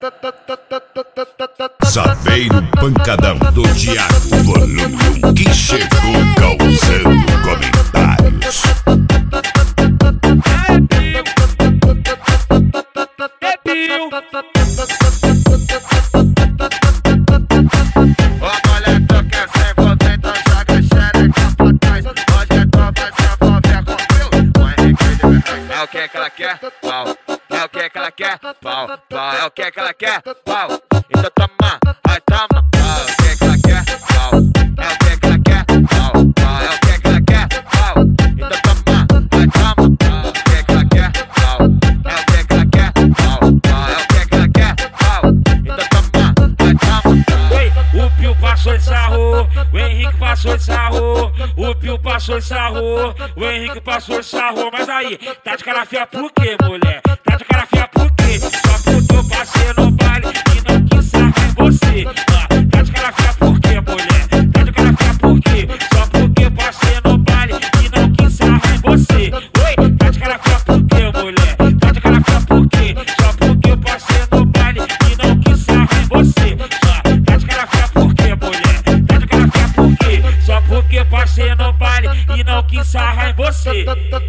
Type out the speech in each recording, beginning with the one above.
Só vem no pancadão do Thiago Volume 1 que chegou causando comentários. É o que ela quer, pau. É o que ela quer, pau, pau. É o que ela quer, pau. Então toma, vai toma, pau. É o que ela quer, pau. É o que ela quer, pau, pau. É o que ela quer, pau. Então toma, vai toma, pau. É o que ela quer, pau. É o que ela quer, pau, pau. É o que ela quer, pau. Então toma, vai toma. Ei, o Pio passou de sarro, o Henrique passou de sarro, o Pio passou de sarro, o Henrique passou de sarro. Mas aí, tá de cara feia por quê, mulher? Tá de cara feia por quê? Só porque eu passei no baile e não quis sarrar em você. Tá de cara feia por quê, mulher? Tá de cara feia por quê? Só porque eu passei no baile e não quis sarrar em você. Oi, tá de cara feia por quê, mulher? Tá de cara feia por quê? Só porque eu passei no baile e não quis sarrar em você. Tá de cara feia por quê, mulher? Tá de cara feia por quê? Só porque eu passei no baile e não quis sarrar em você.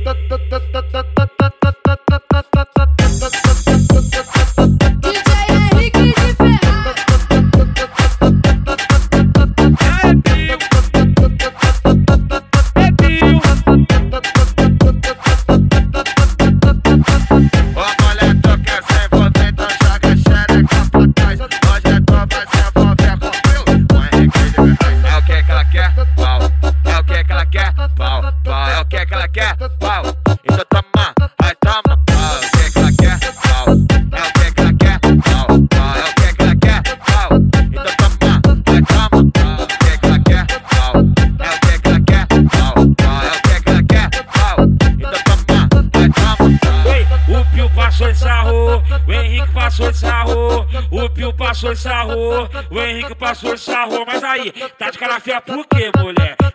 É o que ela quer, pau. Então toma, vai toma, pau. É o que ela quer, pau. É o que ela quer, pau, pau. É o que ela quer, pau. Então toma, vai toma, pau. É o que ela quer, pau. É o que ela quer, pau, pau. É o que ela quer, pau. Então toma, vai toma. Ei, o Pio passou de sarro, o Henrique passou de sarro, o Pio passou de sarro, o Henrique passou de sarro. Mas aí, tá de cara feia por quê, mulher?